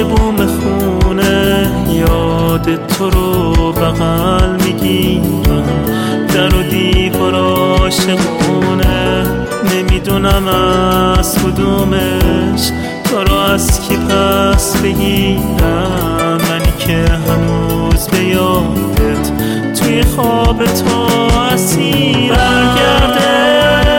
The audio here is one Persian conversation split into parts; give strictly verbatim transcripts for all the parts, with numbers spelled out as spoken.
پای بوم خونه یاد تو رو بغل میگیرم، در و دیوار عاشقونه، نمیدونم از کدومش کارو از کی پس بگیرم. منی که هنوز به یادت توی خواب تو اسیرم. برگرده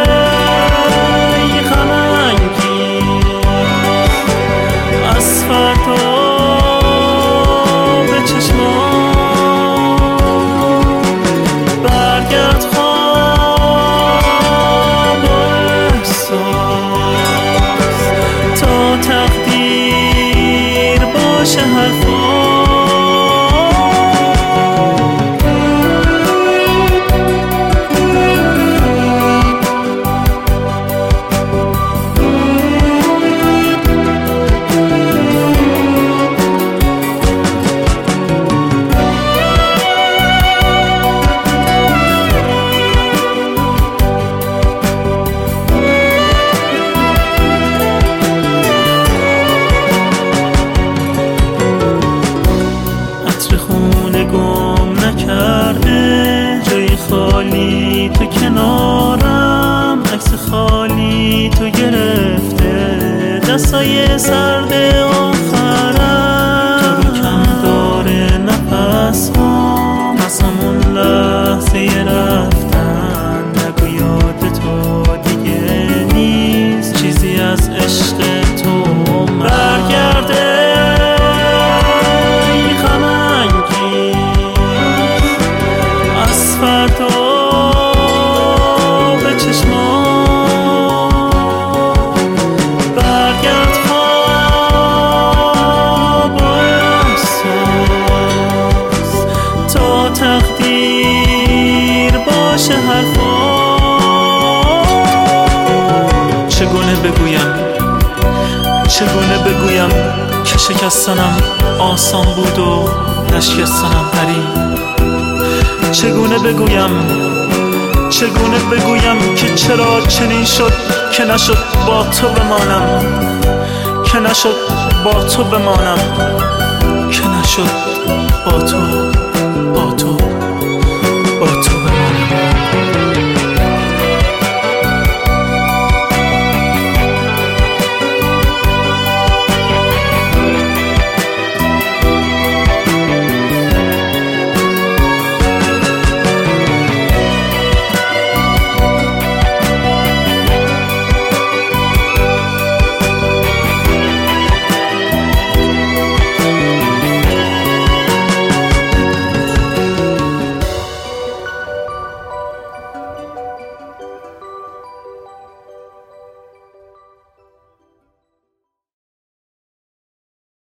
گم نکرده جای خالی تو کنارم، عکس خالی تو گرفته دستای سرد آخرم. تو رو کم داره نفس هم از همون لحظه رفتن، نگو یاد تو دیگه نیست چیزی از عشق تو. برگرده تقدیر باشه حرفا. چگونه بگویم چگونه بگویم که شکستنم آسان بود و نشکستنم پری. چگونه بگویم چگونه بگویم که چرا چنین شد که نشد با تو بمانم، که نشد با تو بمانم، که نشد با تو